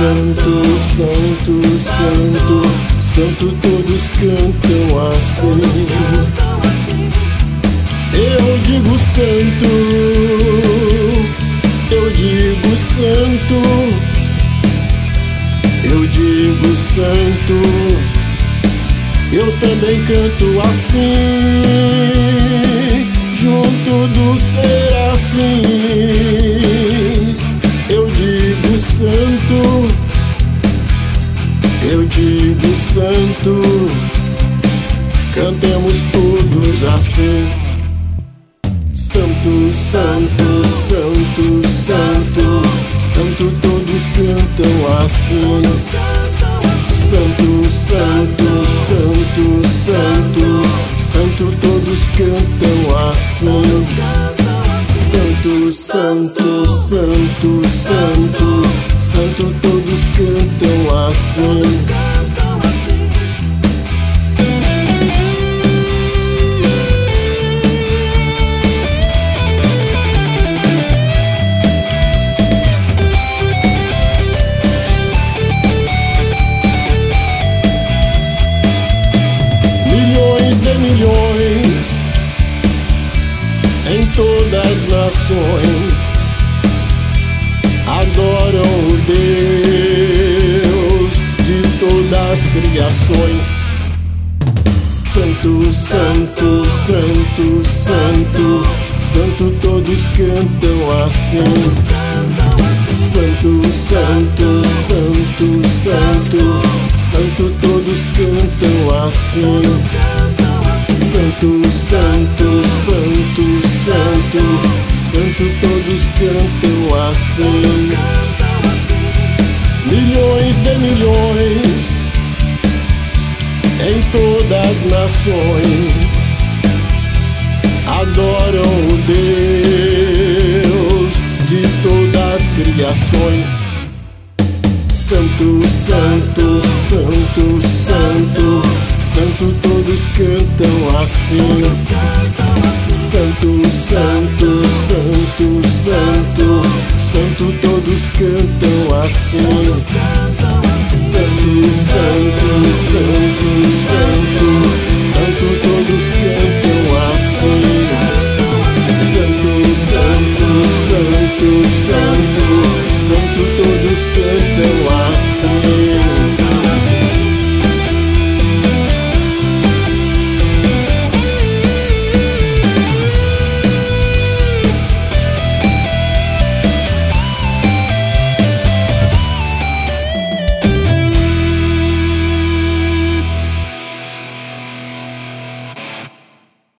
santo, santo, santo, santo, todos cantam assim. Eu digo santo, eu digo santo, eu digo santo, eu também canto assim, junto dos serafins. Eu digo santo, eu digo santo, cantemos todos assim. Santo, santo, santo, santo, santo, todos cantam assim. Santo, santo, santo, santo, santo, todos cantam assim. Santo, santo, santo, santo, santo, todos cantam assim. Milhões em todas as nações adoram o Deus de todas as criações. Santo, santo, santo, santo, santo, todos cantam assim. Santo, santo, santo, santo, santo, todos cantam assim. Santo, santo, santo, santo, santo, todos cantam assim. Milhões de milhões em todas as nações adoram o Deus de todas as criações. Santo, santo, santo, santo, santo, todos cantam assim. Santo, santo, santo, santo, santo, todos cantam assim. Santo, santo, santo.